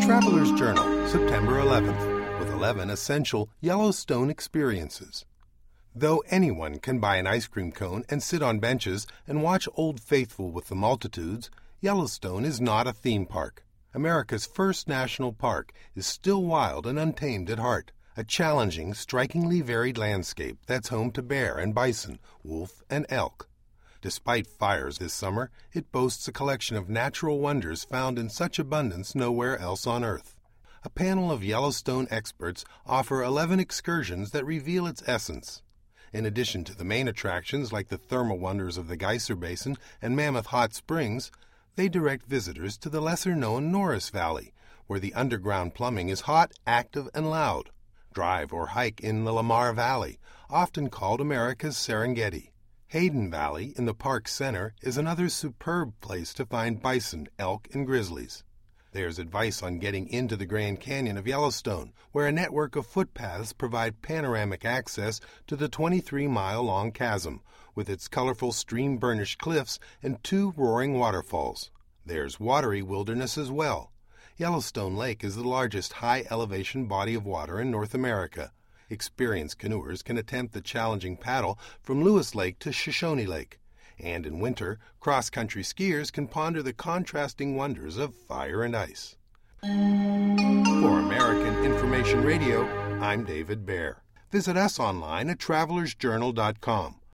Traveler's Journal, September 11th, with 11 essential Yellowstone experiences. Though anyone can buy an ice cream cone and sit on benches and watch Old Faithful with the multitudes, Yellowstone is not a theme park. America's first national park is still wild and untamed at heart, a challenging, strikingly varied landscape that's home to bear and bison, wolf and elk. Despite fires this summer, it boasts a collection of natural wonders found in such abundance nowhere else on Earth. A panel of Yellowstone experts offer 11 excursions that reveal its essence. In addition to the main attractions like the thermal wonders of the Geyser Basin and Mammoth Hot Springs, they direct visitors to the lesser-known Norris Valley, where the underground plumbing is hot, active, and loud. Drive or hike in the Lamar Valley, often called America's Serengeti. Hayden Valley, in the park's center, is another superb place to find bison, elk, and grizzlies. There's advice on getting into the Grand Canyon of Yellowstone, where a network of footpaths provide panoramic access to the 23-mile-long chasm, with its colorful stream-burnished cliffs and 2 roaring waterfalls. There's watery wilderness as well. Yellowstone Lake is the largest high-elevation body of water in North America. Experienced canoers can attempt the challenging paddle from Lewis Lake to Shoshone Lake. And in winter, cross-country skiers can ponder the contrasting wonders of fire and ice. For American Information Radio, I'm David Baer. Visit us online at travelersjournal.com.